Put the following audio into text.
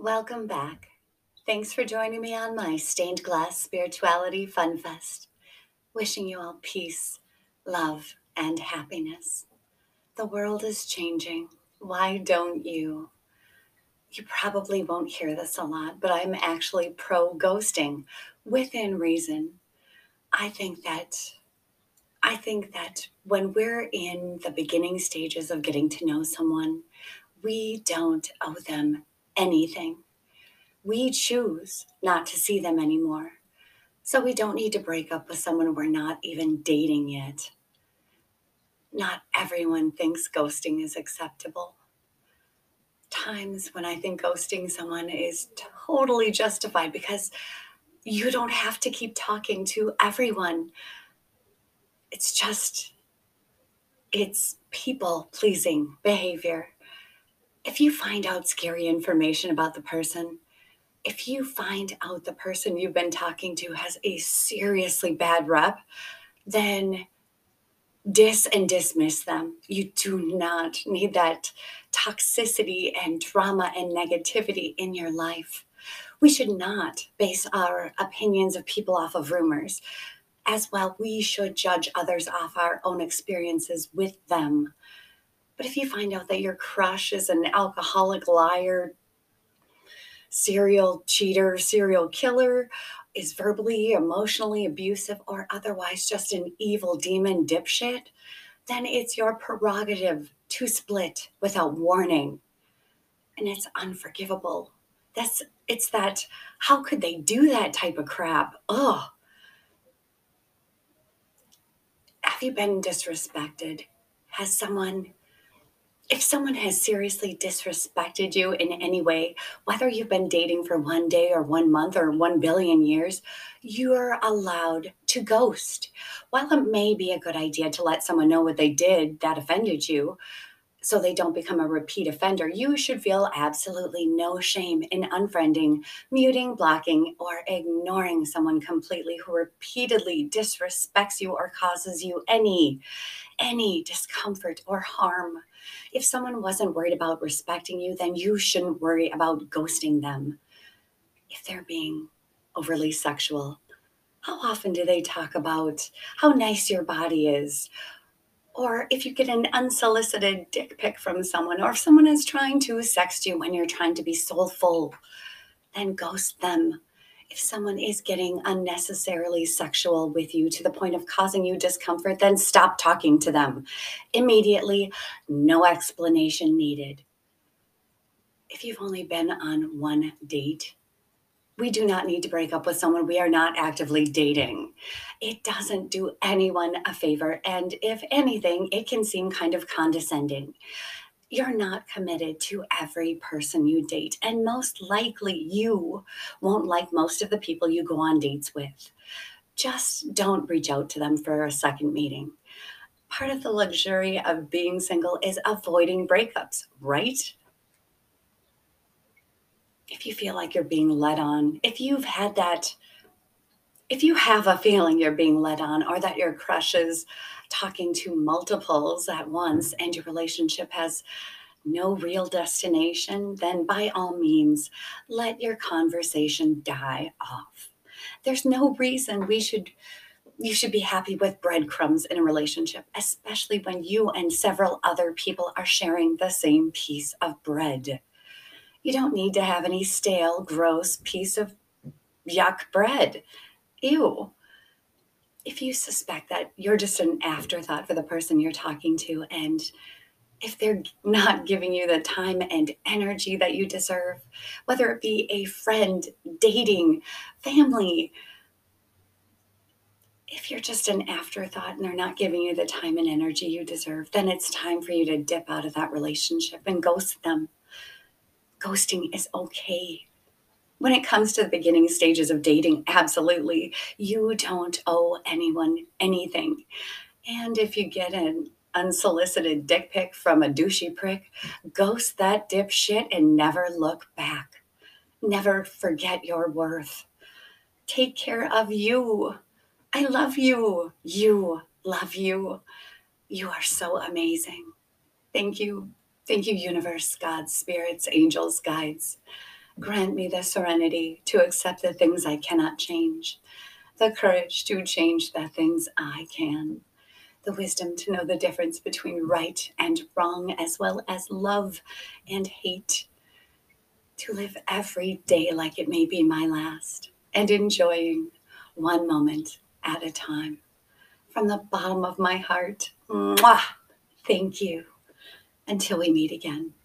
Welcome back. Thanks for joining me on my Stained Glass Spirituality Fun Fest. Wishing you all peace, love, and happiness. The world is changing. Why don't you? You probably won't hear this a lot, but I'm actually pro ghosting within reason. I think that I think that when we're in the beginning stages of getting to know someone, we don't owe them anything. We choose not to see them anymore. So we don't need to break up with someone we're not even dating yet. Not everyone thinks ghosting is acceptable. Times when I think ghosting someone is totally justified because you don't have to keep talking to everyone. It's just, it's people pleasing behavior. If you find out scary information about the person, if you find out the person you've been talking to has a seriously bad rep, then dismiss them. You do not need that toxicity and drama and negativity in your life. We should not base our opinions of people off of rumors. As well, we should judge others off our own experiences with them. But if you find out that your crush is an alcoholic liar, serial cheater, serial killer, is verbally, emotionally abusive, or otherwise just an evil demon dipshit, then it's your prerogative to split without warning. And it's unforgivable. It's that, how could they do that type of crap? Oh, have you been disrespected? Has someone If someone has seriously disrespected you in any way, whether you've been dating for 1 day or 1 month or 1 billion years, you're allowed to ghost. While it may be a good idea to let someone know what they did that offended you so they don't become a repeat offender, you should feel absolutely no shame in unfriending, muting, blocking, or ignoring someone completely who repeatedly disrespects you or causes you any discomfort or harm. If someone wasn't worried about respecting you, then you shouldn't worry about ghosting them. If they're being overly sexual, how often do they talk about how nice your body is? Or if you get an unsolicited dick pic from someone, or if someone is trying to sext you when you're trying to be soulful, then ghost them. If someone is getting unnecessarily sexual with you to the point of causing you discomfort, then stop talking to them immediately. No explanation needed. If you've only been on one date, we do not need to break up with someone we are not actively dating. It doesn't do anyone a favor. And if anything, it can seem kind of condescending. You're not committed to every person you date. And most likely, you won't like most of the people you go on dates with. Just don't reach out to them for a second meeting. Part of the luxury of being single is avoiding breakups, right? If you feel like you're being led on, if you have a feeling you're being led on or that your crush is talking to multiples at once and your relationship has no real destination, then by all means, let your conversation die off. There's no reason you should be happy with breadcrumbs in a relationship, especially when you and several other people are sharing the same piece of bread. You don't need to have any stale, gross piece of yuck bread. Ew. If you suspect that you're just an afterthought for the person you're talking to, and if they're not giving you the time and energy that you deserve, whether it be a friend, dating, family, if you're just an afterthought and they're not giving you the time and energy you deserve, then it's time for you to dip out of that relationship and ghost them. Ghosting is okay. When it comes to the beginning stages of dating, absolutely, you don't owe anyone anything. And if you get an unsolicited dick pic from a douchey prick, ghost that dipshit and never look back. Never forget your worth. Take care of you. I love you. You love you. You are so amazing. Thank you. Thank you, universe, God, spirits, angels, guides. Grant me the serenity to accept the things I cannot change, the courage to change the things I can, the wisdom to know the difference between right and wrong, as well as love and hate, to live every day like it may be my last, and enjoying one moment at a time. From the bottom of my heart, mwah, thank you. Until we meet again.